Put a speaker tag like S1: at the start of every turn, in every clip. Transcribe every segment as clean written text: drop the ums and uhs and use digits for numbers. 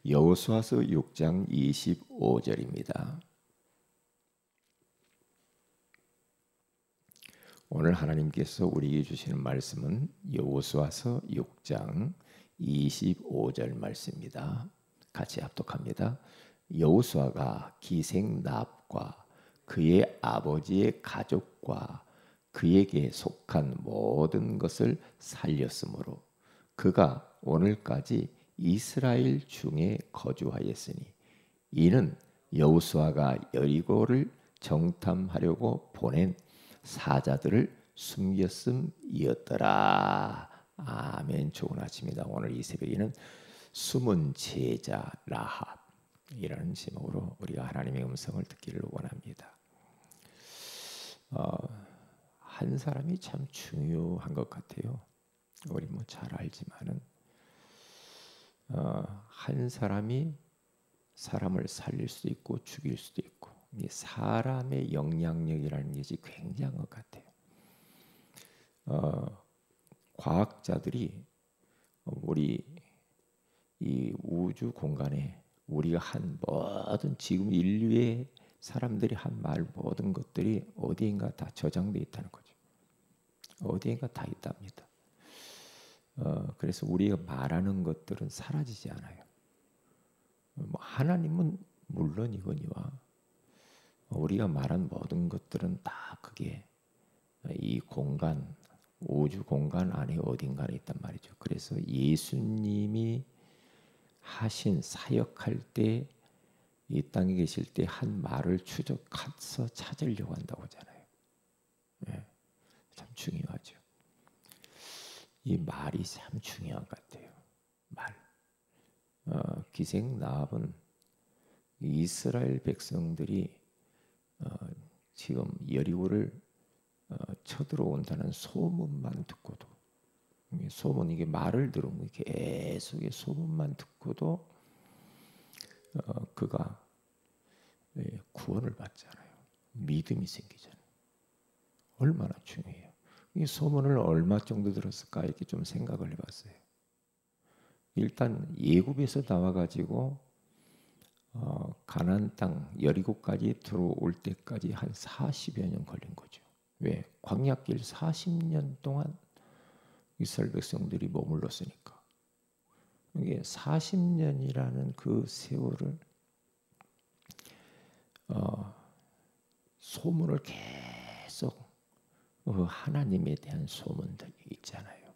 S1: 여호수아서 6장 25절입니다. 오늘 하나님께서 우리에게 주시는 말씀은 여호수아서 6장 25절 말씀입니다. 같이 합독합니다. 여호수아가 기생납과 그의 아버지의 가족과 그에게 속한 모든 것을 살렸으므로 그가 오늘까지 이스라엘 중에 거주하였으니 이는 여호수아가 여리고를 정탐하려고 보낸 사자들을 숨겼음이었더라. 아멘. 좋은 아침입니다. 오늘 이 새벽에는 숨은 제자 라합이라는 제목으로 우리가 하나님의 음성을 듣기를 원합니다. 한 사람이 참 중요한 것 같아요. 우리 잘 알지만은 한 사람이 사람을 살릴 수도 있고 죽일 수도 있고 이 사람의 영향력이라는 것이 굉장한 것 같아요. 과학자들이 우리 이 우주 공간에 우리가 한 모든 지금 인류의 사람들이 한 말 모든 것들이 어디인가 다 저장되어 있다는 거죠. 어디인가 다 있답니다. 그래서 우리가 말하는 것들은 사라지지 않아요. 하나님은 물론이거니와 우리가 말한 모든 것들은 다 그게 이 공간, 우주 공간 안에 어딘가에 있단 말이죠. 그래서 예수님이 하신 사역할 때 이 땅에 계실 때 한 말을 추적해서 찾으려고 한다고 하잖아요. 참 중요하죠. 이 말이 참 중요한 것 같아요. 말. 기생나합은 이스라엘 백성들이 지금 여리고를 쳐들어온다는 소문만 듣고도 소문 이게 말을 들으면 계속 소문만 듣고도 그가 구원을 받잖아요. 믿음이 생기잖아요. 얼마나 중요해요. 이 소문을 얼마 정도 들었을까 이렇게 좀 생각을 해봤어요. 일단 예굽에서 나와가지고 가나안 땅 여리고까지 들어올 때까지 한 40여 년 걸린 거죠. 왜? 광야길 40년 동안 이스라엘 백성들이 머물렀으니까. 이게 40년이라는 그 세월을 소문을 계속 하나님에 대한 소문들이 있잖아요.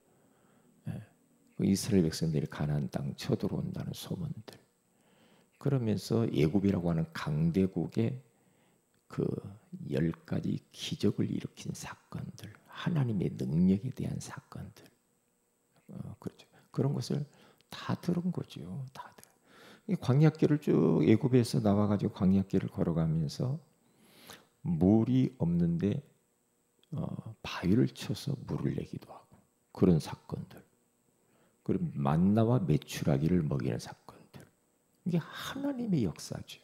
S1: 이스라엘 백성들이 가나안 땅 쳐들어온다는 소문들. 그러면서 애굽이라고 하는 강대국의 그 10가지 기적을 일으킨 사건들, 하나님의 능력에 대한 사건들, 그렇죠. 그런 것을 다 들은 거죠. 다 들어. 이 광야길을 쭉 애굽에서 나와가지고 광야길을 걸어가면서 물이 없는데 바위를 쳐서 물을 내기도 하고 그런 사건들. 그리고 만나와 메추라기를 먹이는 사건들. 이게 하나님의 역사죠.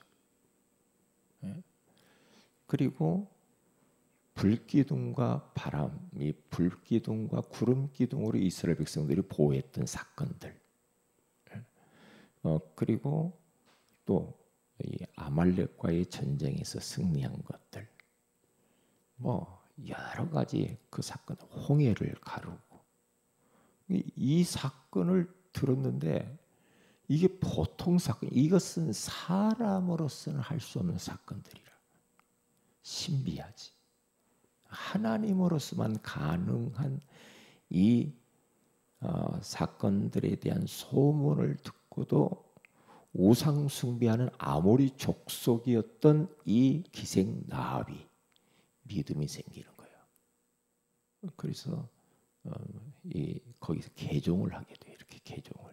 S1: 그리고 불기둥과 바람, 이 불기둥과 구름 기둥으로 이스라엘 백성들이 보호했던 사건들. 그리고 또 이 아말렉과의 전쟁에서 승리한 것들. 여러 가지 그 사건, 홍해를 가르고 이 사건을 들었는데 이게 보통 사건, 이것은 사람으로서는 할 수 없는 사건들이라. 신비하지. 하나님으로서만 가능한 이 사건들에 대한 소문을 듣고도 우상 숭배하는 아모리 족속이었던 이 기생나합이 믿음이 생기는 거예요. 그래서 거기서 개종을 하게 돼요. 이렇게 개종을.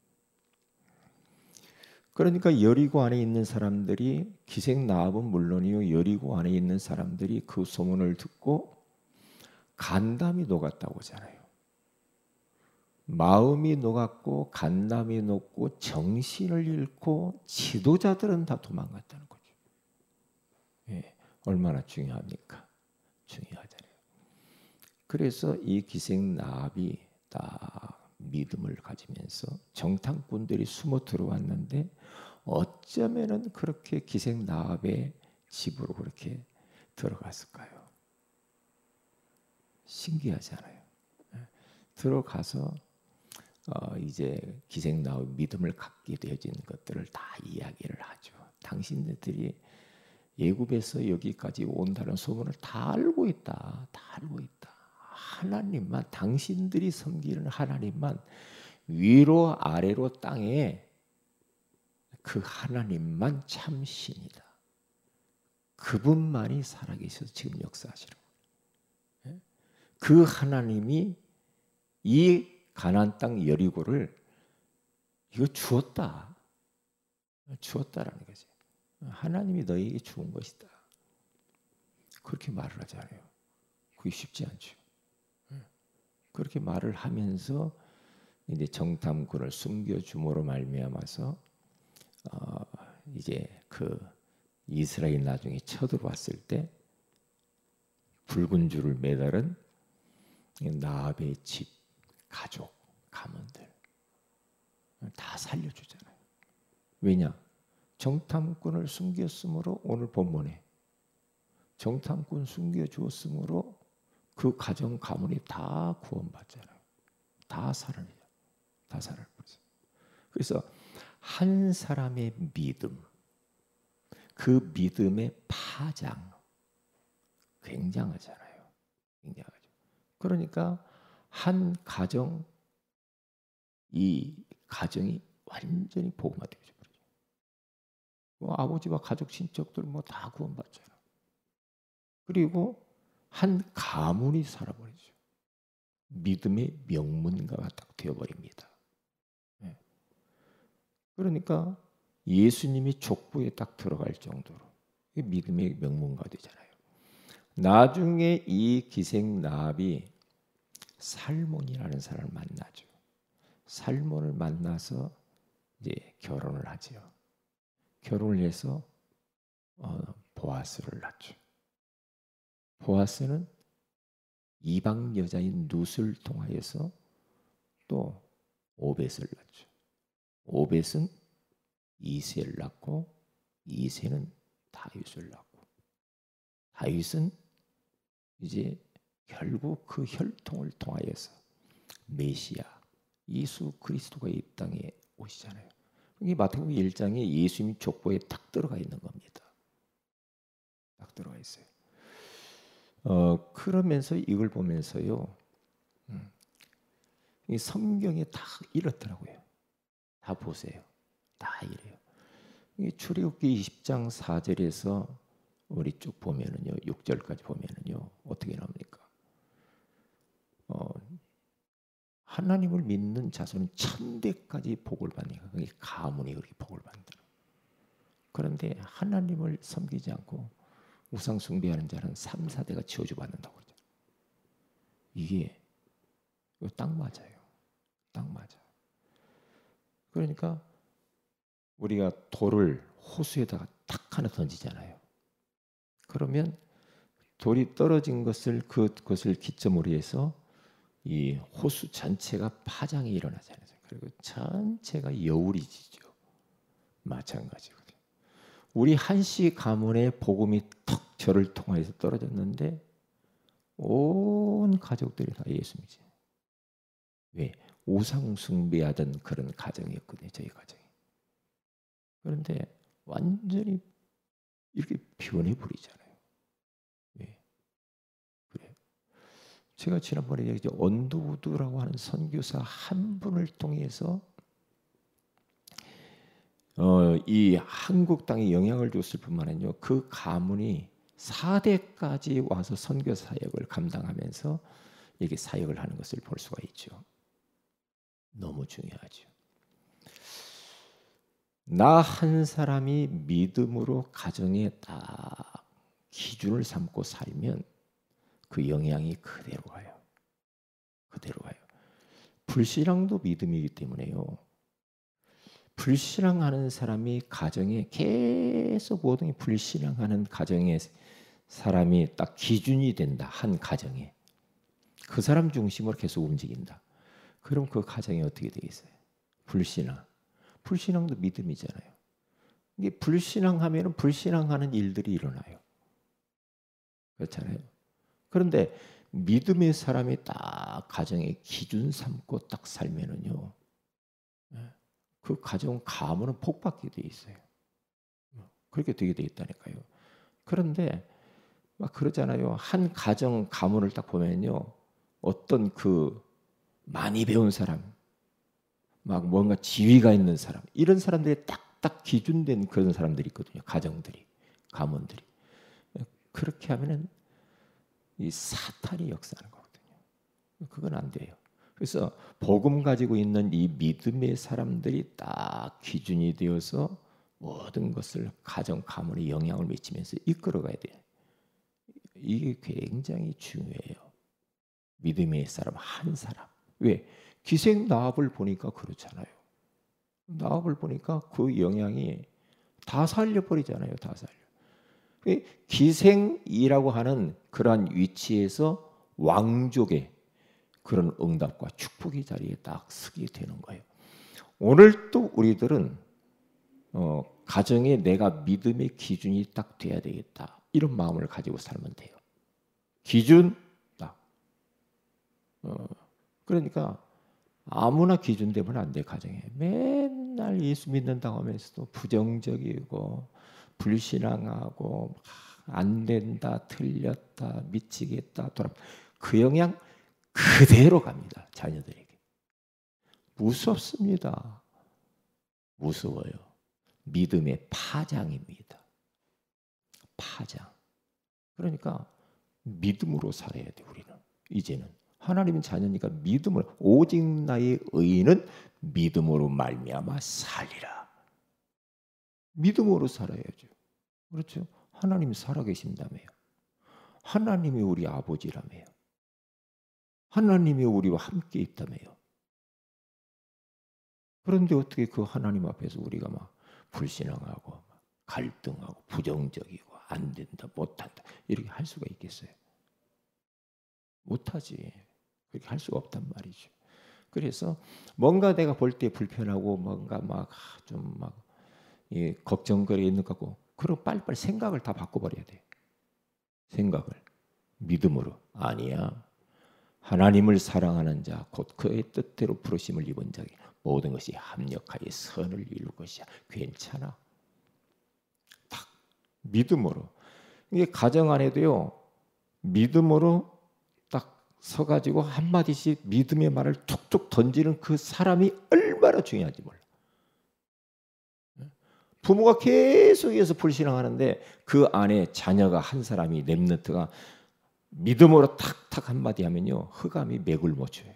S1: 그러니까 여리고 안에 있는 사람들이 기생나합은 물론이요 여리고 안에 있는 사람들이 그 소문을 듣고 간담이 녹았다고 하잖아요. 마음이 녹았고 간담이 녹고 정신을 잃고 지도자들은 다 도망갔다는 거죠. 얼마나 중요합니까? 중요하잖아요. 그래서 이 기생나합이 다 믿음을 가지면서 정탐꾼들이 숨어 들어왔는데 어쩌면은 그렇게 기생 나합의 집으로 그렇게 들어갔을까요? 신기하잖아요. 들어가서 이제 기생 나합의 믿음을 갖게 되어진 것들을 다 이야기를 하죠. 당신들이 애굽에서 여기까지 온다는 소문을 다 알고 있다. 다 알고 있다. 하나님만, 당신들이 섬기는 하나님만, 위로 아래로 땅에 그 하나님만 참 신이다. 그분만이 살아계셔서 지금 역사하시는 거예요. 그 하나님이 이 가나안 땅 여리고를 이거 주었다라는 거지. 하나님이 너에게 주은 것이다. 그렇게 말을 하잖아요. 그게 쉽지 않죠. 그렇게 말을 하면서 이제 정탐꾼을 숨겨줌으로 말미암아서 이제 그 이스라엘 나중에 쳐들어왔을 때 붉은 줄을 매달은 나합의 집, 가족, 가문들 다 살려주잖아요. 왜냐? 정탐꾼을 숨겼으므로 오늘 본문에 정탐꾼 숨겨주었으므로 그 가정 가문이 다 구원받잖아요. 다 살아내요. 다 살아내죠. 그래서 한 사람의 믿음, 그 믿음의 파장 굉장하잖아요. 굉장하죠. 그러니까 한 가정, 이 가정이 완전히 복음화되죠. 아버지와 가족 친척들 뭐 다 구원받잖아. 그리고 한 가문이 살아버리죠. 믿음의 명문가가 딱 되어버립니다. 그러니까 예수님이 족보에 딱 들어갈 정도로 믿음의 명문가 되잖아요. 나중에 이 기생 나합이 살몬이라는 사람을 만나죠. 살몬을 만나서 이제 결혼을 하죠. 결혼을 해서 보아스를 낳죠. 보아스는 이방 여자인 룻을 통하여서 또 오벳을 낳죠. 오벳은 이새를 낳고 이새는 다윗을 낳고 다윗은 이제 결국 그 혈통을 통하여서 메시아 예수 그리스도가 이 땅에 오시잖아요. 이게 마태복음 1장에 예수님 족보에 딱 들어가 있는 겁니다. 딱 들어가 있어요. 그러면서 이걸 보면서요, 이 성경에 다 이렇더라고요. 다 보세요. 다 이래요. 출애굽기 20장 4절에서 우리 쭉 보면은요, 6절까지 보면은요, 어떻게 나옵니까? 하나님을 믿는 자손은 1000대까지 복을 받으니까 그게 가문이 그렇게 복을 받는다. 그런데 하나님을 섬기지 않고 우상 숭배하는 자는 3, 4대가 저주받는다고 그러죠. 이게 딱 맞아요. 딱 맞아. 그러니까 우리가 돌을 호수에다가 탁 하나 던지잖아요. 그러면 돌이 떨어진 것을 그것을 기점으로 해서 이 호수 전체가 파장이 일어나잖아요. 그리고 전체가 여울이 지죠. 마찬가지거든요. 우리 한씨 가문의 복음이 턱 저를 통해서 떨어졌는데 온 가족들이 다 예수 믿지. 왜? 우상 숭배하던 그런 가정이었거든요. 저희 가정이. 그런데 완전히 이렇게 변해버리잖아요. 왜? 그래요. 제가 지난번에 얘기했죠. 언더우드라고 하는 선교사 한 분을 통해서 이 한국 땅에 영향을 줬을 뿐만 아니라 그 가문이 4대까지 와서 선교 사역을 감당하면서 이게 사역을 하는 것을 볼 수가 있죠. 너무 중요하죠. 나 한 사람이 믿음으로 가정에 딱 기준을 삼고 살면 그 영향이 그대로 가요. 그대로 가요. 불신앙도 믿음이기 때문에요. 불신앙하는 사람이 가정에 계속 모든 불신앙하는 가정의 사람이 딱 기준이 된다. 한 가정에. 그 사람 중심으로 계속 움직인다. 그럼 그 가정이 어떻게 되겠어요? 불신앙. 불신앙도 믿음이잖아요. 이게 불신앙하면 불신앙하는 일들이 일어나요. 그렇잖아요. 그런데 믿음의 사람이 딱 가정의 기준 삼고 딱 살면은요, 그 가정 가문은 복받게 돼 있어요. 그렇게 되게 돼 있다니까요. 그런데 막 그러잖아요. 한 가정 가문을 딱 보면요, 어떤 그 많이 배운 사람, 막 뭔가 지위가 있는 사람, 이런 사람들이 딱딱 기준된 그런 사람들이 있거든요. 가정들이, 가문들이. 그렇게 하면은 이 사탄이 역사하는 거거든요. 그건 안 돼요. 그래서 복음 가지고 있는 이 믿음의 사람들이 딱 기준이 되어서 모든 것을 가정 가문에 영향을 미치면서 이끌어가야 돼요. 이게 굉장히 중요해요. 믿음의 사람 한 사람. 왜? 기생 나합을 보니까 그렇잖아요. 나합을 보니까 그 영향이 다 살려버리잖아요. 다 살려. 기생이라고 하는 그러한 위치에서 왕족의 그런 응답과 축복의 자리에 딱 서게 되는 거예요. 오늘 또 우리들은 가정에 내가 믿음의 기준이 딱 돼야 되겠다. 이런 마음을 가지고 살면 돼요. 기준 딱. 그러니까 아무나 기준 되면 안 돼. 가정에 맨날 예수 믿는다고 하면서도 부정적이고 불신앙하고 안 된다, 틀렸다, 미치겠다, 그 영향 그대로 갑니다. 자녀들에게. 무섭습니다. 무서워요. 믿음의 파장입니다. 파장. 그러니까 믿음으로 살아야 돼. 우리는 이제는 하나님의 자녀니까 믿음으로, 오직 나의 의인은 믿음으로 말미암아 살리라. 믿음으로 살아야죠. 그렇죠? 하나님이 살아계신다며요. 하나님이 우리 아버지라며요. 하나님이 우리와 함께 있다며요. 그런데 어떻게 그 하나님 앞에서 우리가 막 불신앙하고 갈등하고 부정적이고 안 된다, 못한다 이렇게 할 수가 있겠어요? 못하지. 그렇게 할 수가 없단 말이죠. 그래서 뭔가 내가 볼 때 불편하고 뭔가 막 좀 막 걱정거리 있는 것 같고, 그럼 빨리빨리 생각을 다 바꿔버려야 돼. 생각을 믿음으로. 아니야. 하나님을 사랑하는 자, 곧 그의 뜻대로 부르심을 입은 자에게 모든 것이 합력하여 선을 이룰 것이야. 괜찮아. 딱 믿음으로. 이게 가정 안에도요, 믿음으로 딱 서가지고 한마디씩 믿음의 말을 툭툭 던지는 그 사람이 얼마나 중요한지 몰라. 부모가 계속해서 불신앙하는데 그 안에 자녀가 한 사람이 렘넌트가 믿음으로 탁탁 한마디 하면요, 흑암이 맥을 못 쳐요.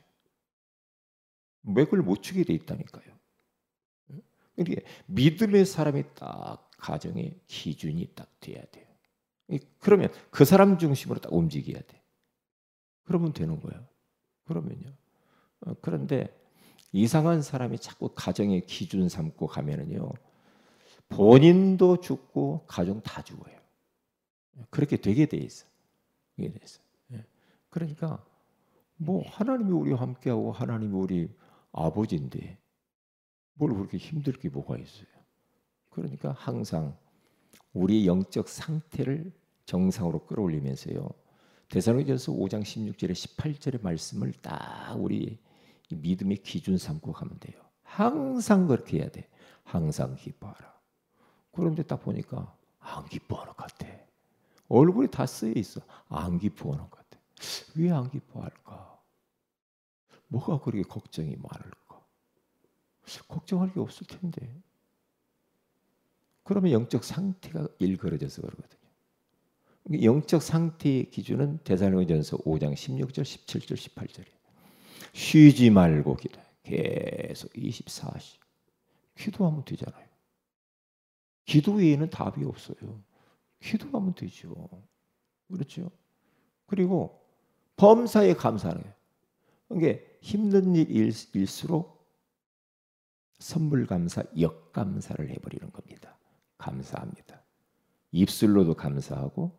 S1: 맥을 못 추게 돼 있다니까요. 그러니까 믿음의 사람이 딱 가정의 기준이 딱 돼야 돼요. 그러면 그 사람 중심으로 딱 움직여야 돼. 그러면 되는 거예요. 그러면요. 그런데 이상한 사람이 자꾸 가정의 기준 삼고 가면은요, 본인도 죽고 가정 다 죽어요. 그렇게 되게 돼 있어. 이게 돼 있어. 그러니까 뭐 하나님이 우리와 함께하고 하나님이 우리 아버지인데 뭘 그렇게 힘들 게 뭐가 있어요. 그러니까 항상 우리의 영적 상태를 정상으로 끌어올리면서요, 데살로니가전서 5장 16절에 18절의 말씀을 딱 우리 믿음의 기준 삼고 가면 돼요. 항상 그렇게 해야 돼. 항상 기뻐하라. 그런데 딱 보니까 안 기뻐하는 것 같아. 얼굴이 다 쓰여 있어. 안 기뻐하는 것 같아. 왜 안 기뻐할까? 뭐가 그렇게 걱정이 많을까? 걱정할 게 없을 텐데. 그러면 영적 상태가 일그러져서 그러거든요. 영적 상태의 기준은 데살로니가전서 5장 16절, 17절, 18절이에요. 쉬지 말고 기도해. 계속 24시. 기도하면 되잖아요. 기도 외에는 답이 없어요. 기도하면 되죠. 그렇죠? 그리고 범사에 감사하는 거예요. 이게 힘든 일일수록 선물 감사, 역감사를 해버리는 겁니다. 감사합니다. 입술로도 감사하고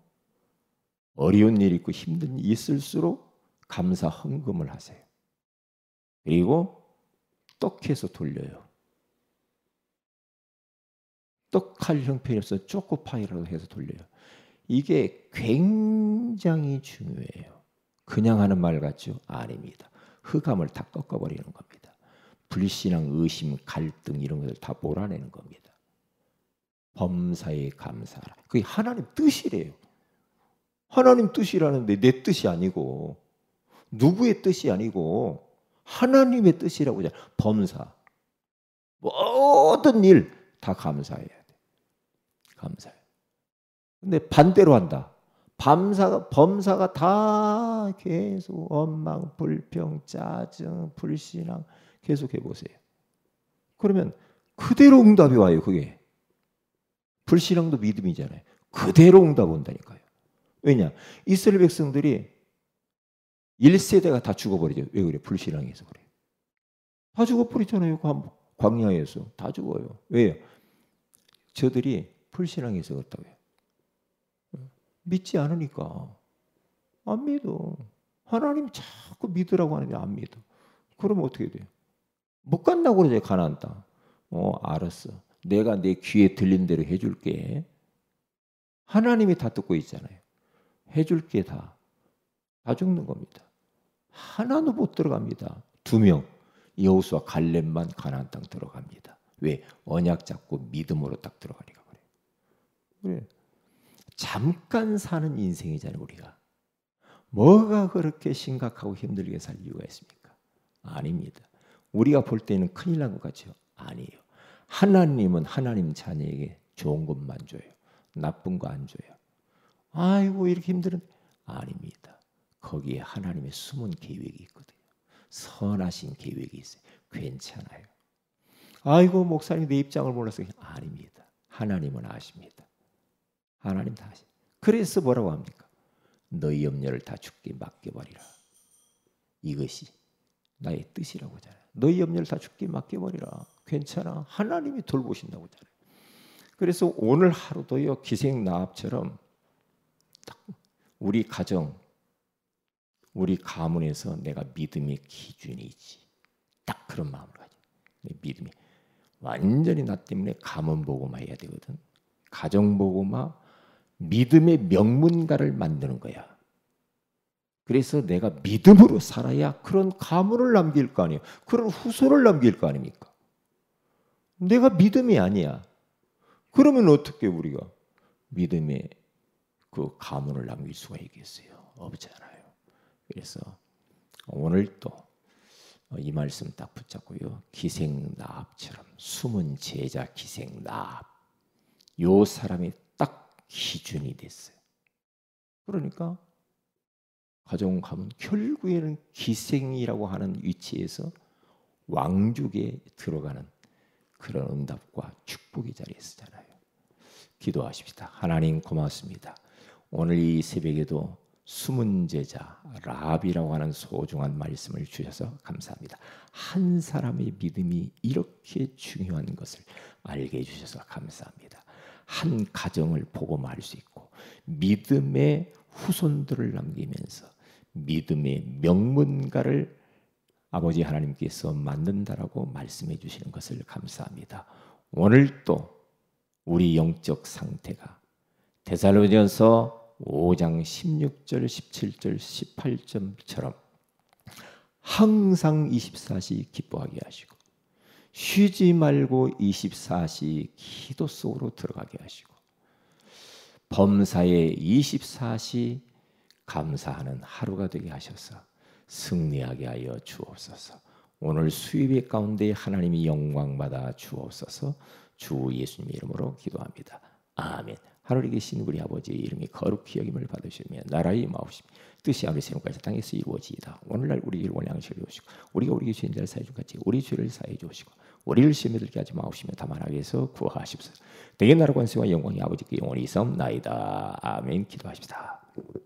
S1: 어려운 일 있고 힘든 일 있을수록 감사 헌금을 하세요. 그리고 떡해서 돌려요. 떡할 형편이 없어 초코파이라고 해서 돌려요. 이게 굉장히 중요해요. 그냥 하는 말 같죠? 아닙니다. 흑암을 다 꺾어버리는 겁니다. 불신앙, 의심, 갈등 이런 것을 다 몰아내는 겁니다. 범사에 감사하라. 그게 하나님 뜻이래요. 하나님 뜻이라는데 내 뜻이 아니고 누구의 뜻이 아니고 하나님의 뜻이라고 하잖아요. 범사. 모든 일 다 감사해야 돼. 감사해. 근데 반대로 한다. 범사가 다 계속 원망, 불평, 짜증, 불신앙 계속 해보세요. 그러면 그대로 응답이 와요. 그게. 불신앙도 믿음이잖아요. 그대로 응답 온다니까요. 왜냐? 이스라엘 백성들이 1세대가 다 죽어버리죠. 왜 그래? 불신앙해서 그래요. 다 죽어버리잖아요. 광야에서. 다 죽어요. 왜요? 저들이 불신앙해서 그렇다고요. 믿지 않으니까. 안 믿어. 하나님 자꾸 믿으라고 하는데 안 믿어. 그러면 어떻게 돼요? 못 간다고 그러죠. 가나안 땅. 알았어. 내가 내 귀에 들린 대로 해줄게. 하나님이 다 듣고 있잖아요. 해줄게 다. 다 죽는 겁니다. 하나도 못 들어갑니다. 2명. 여호수아 갈렙만 가나안 땅 들어갑니다. 왜? 언약 잡고 믿음으로 딱 들어가니까 그래요. 그래. 잠깐 사는 인생이잖아요. 우리가. 뭐가 그렇게 심각하고 힘들게 살 이유가 있습니까? 아닙니다. 우리가 볼 때는 큰일 난 것 같죠? 아니에요. 하나님은 하나님 자녀에게 좋은 것만 줘요. 나쁜 거 안 줘요. 아이고 이렇게 힘들은 아닙니다. 거기에 하나님의 숨은 계획이 있거든요. 선하신 계획이 있어요. 괜찮아요. 아이고 목사님 내 입장을 몰라서 아닙니다. 하나님은 아십니다. 하나님 다 아십니다. 그래서 뭐라고 합니까? 너희 염려를 다 주께 맡겨버리라. 이것이 나의 뜻이라고 하잖아요. 너희 염려를 다 주께 맡겨버리라. 괜찮아. 하나님이 돌보신다고 하잖아요. 그래서 오늘 하루도요 기생나합처럼 딱 우리 가정, 우리 가문에서 내가 믿음의 기준이지. 딱 그런 마음을 가져. 믿음이 완전히 나 때문에 가문 보고마 해야 되거든. 가정 보고마 믿음의 명문가를 만드는 거야. 그래서 내가 믿음으로 살아야 그런 가문을 남길 거 아니에요. 그런 후손을 남길 거 아닙니까? 내가 믿음이 아니야. 그러면 어떻게 우리가 믿음의 그 가문을 남길 수가 있겠어요? 없잖아요. 그래서 오늘 또 이 말씀 딱 붙잡고요. 기생나합처럼 숨은 제자 기생나합. 요 사람이 딱 기준이 됐어요. 그러니까 가정 가문 결국에는 기생이라고 하는 위치에서 왕족에 들어가는 그런 응답과 축복의 자리에 서잖아요. 기도하십시다. 하나님 고맙습니다. 오늘 이 새벽에도 숨은 제자 라합이라고 하는 소중한 말씀을 주셔서 감사합니다. 한 사람의 믿음이 이렇게 중요한 것을 알게 해주셔서 감사합니다. 한 가정을 보고 말 수 있고 믿음의 후손들을 남기면서 믿음의 명문가를 아버지 하나님께서 만든다라고 말씀해 주시는 것을 감사합니다. 오늘 또 우리 영적 상태가 데살로니가서 5장 16절, 17절, 18절처럼 항상 24시 기뻐하게 하시고 쉬지 말고 24시 기도 속으로 들어가게 하시고 범사에 24시 감사하는 하루가 되게 하셔서 승리하게 하여 주옵소서. 오늘 수요일 가운데 하나님이 영광받아 주옵소서. 주 예수님의 이름으로 기도합니다. 아멘. 하늘에 계신 우리 아버지의 이름이 거룩히 여김을 받으시며 나라의 마옵시며 뜻이 아버지 세움까지 땅에서 이루어지이다. 오늘날 우리 일원 양식을 주시고 우리가 우리에게 죄인 자를 사해 준 같이 우리 죄를 사해 주시고 우리를 시험에 들게 하지 마옵시며 다만 악에서 구하시옵소서. 대개 나라 권세와 영광이 아버지께 영원히 있사옵나이다. 아멘. 기도하십시다.